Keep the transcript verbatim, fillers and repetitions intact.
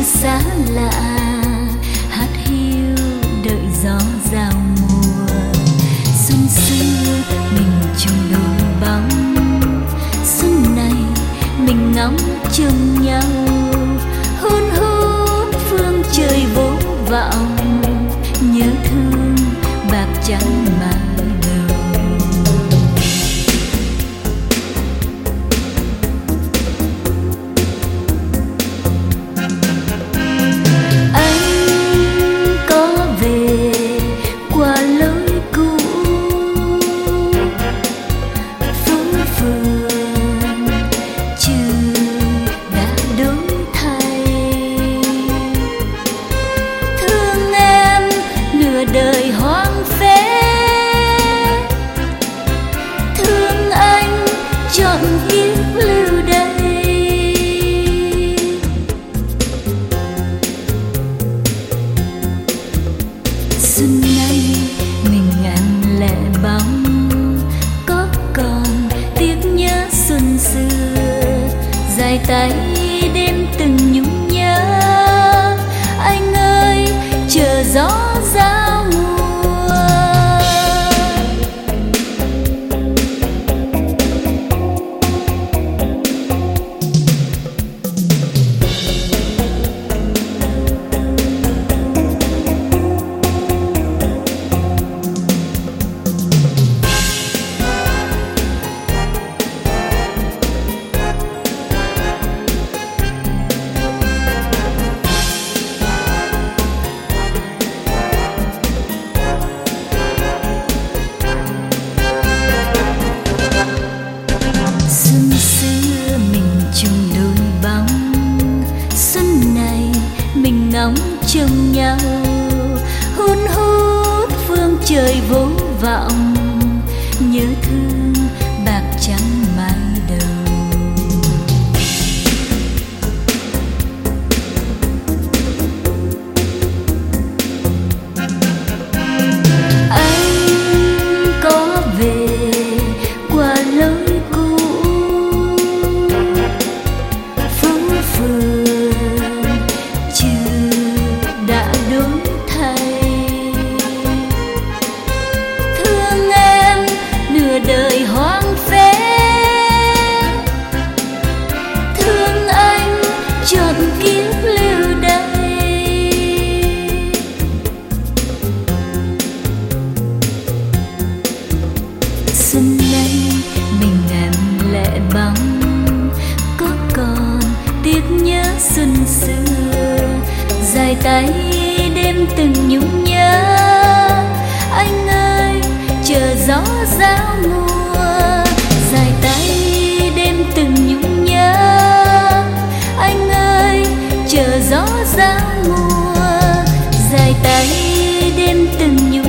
xa lạ hát hiu đợi gió giao mùa. Xuân xưa mình chung đôi bóng, xuân này mình ngóng trông nhau, hôn hút phương trời vô vọng, nhớ thương bạc trắng mãi đầu. Anh có về qua lối cũ, phố phường trời đã đổi thay. Thương em nửa đời hoang phế, thương anh trọn kiếp lưu đây. Xuân nay mình ngàn lẻ bóng, có còn tiếc nhớ xuân xưa, dài tay đêm từng nhung nhớ. Anh ơi chờ gió giao mùa. Xuân xưa mình chung đôi bóng, xuân này mình ngóng trông nhau, hôn hút phương trời vô vọng, nhớ thương bạc trắng mãi đầu. Anh có về qua lối cũ, phố phường trời đã đổi thay. Thương em nửa đời hoang phế, thương anh trọn kiếp lưu đây. Xuân nay mình ngàn lẻ bóng, có còn tiếc nhớ xuân xưa, dài tay đêm từng nhung nhớ. Anh ơi chờ gió giao mùa, dài tay đêm từng nhung nhớ. Anh ơi chờ gió giao mùa, dài tay đêm từng nhung